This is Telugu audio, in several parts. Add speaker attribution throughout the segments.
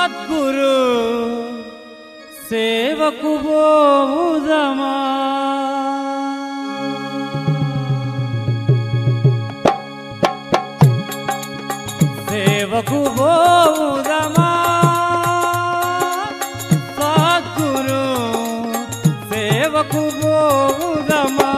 Speaker 1: సద్గురు సేవకు పోవుదమా సేవకు పోవుదమా సద్గురు సేవకు పోవుదమా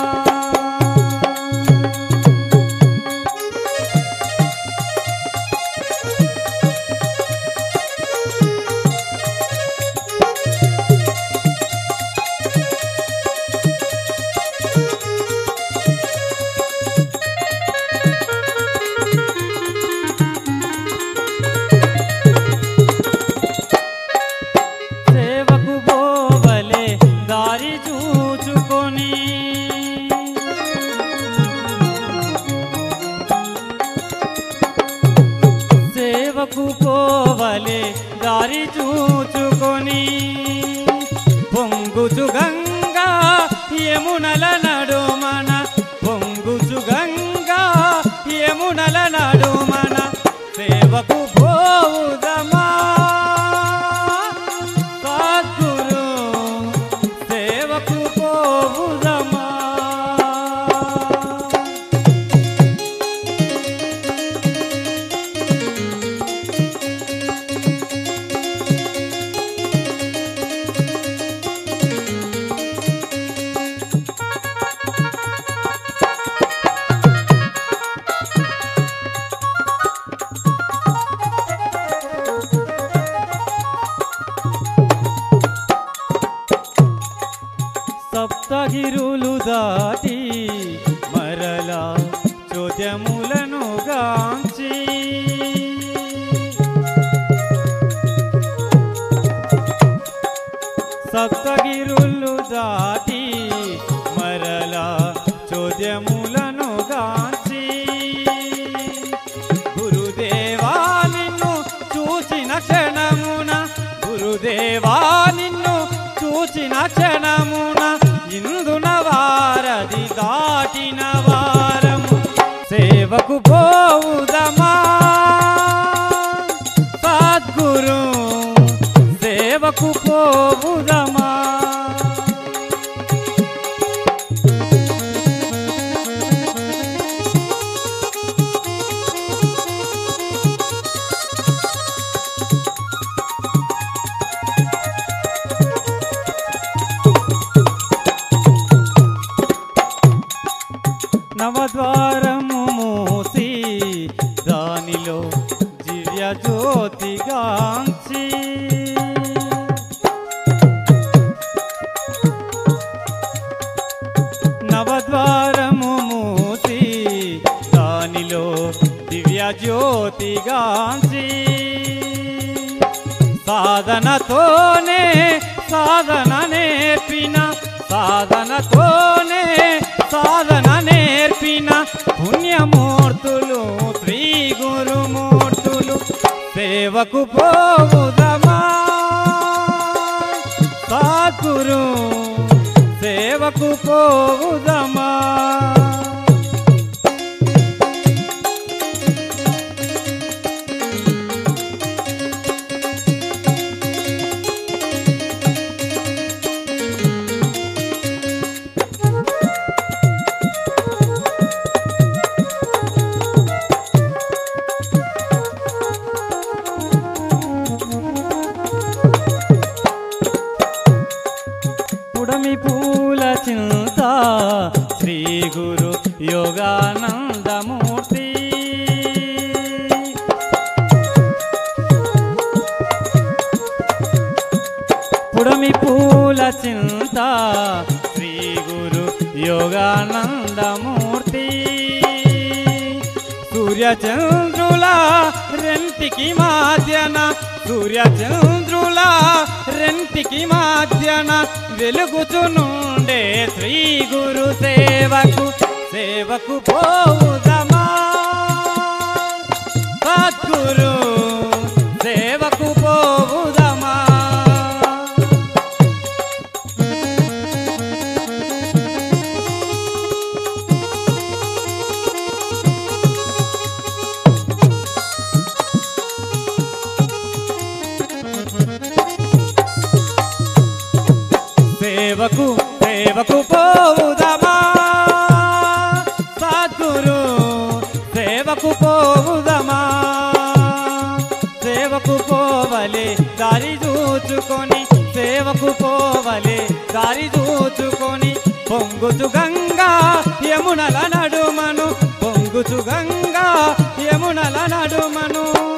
Speaker 1: సేవకు పోవలే దారి చూచుకొని పొంగుచు గంగా యమునల నడుమన పొంగుచు గంగా యమునల నడుమన సేవకు పోవుదమా సద్గురు సేవకు పోవుదమా సప్తగిరులు దాటి మరలా చోద్యములను గాంచి సప్తగిరులు దాటి మరలా చోద్యములను గాంచి గురుదేవా నిన్ను చూచిన క్షణమున గురుదేవా నిన్ను చూచిన క్షణమున ఇందున వారది దాటిన వారము సేవకు పోవుదమా సద్గురు సేవకు పోవుదమా నవద్వారము మూసి దానిలో దివ్య జ్యోతిగాంచి నవద్వారము మూసి దానిలో దివ్య జ్యోతిగాంచి సాధనతోనే సాధన నేర్పిన సాధనతోనే సాధన నేర్పిన పుణ్యమూర్తులు శ్రీ గురుమూర్తులు సేవకు పోవుదమా సద్గురు సేవకు పోవుదమా పుడమి పూల చింత శ్రీ గురు యోగానందమూర్తి పుడమి పూల చింత శ్రీ గురు యోగానందమూర్తి సూర్యచంద్రుల రెంటికి మాధ్యన సూర్యచంద్రుల రెంటికి మాధ్యన వెలుగుచునుండే శ్రీ గురు సేవకు సేవకు పోవుదమా సద్గురు సేవకు పోవుదమా చూచుకొని సేవకు పోవలే దారి చూచుకొని పొంగుచు గంగా యమునల నడుమను పొంగుచు గంగా యమునల నడుమను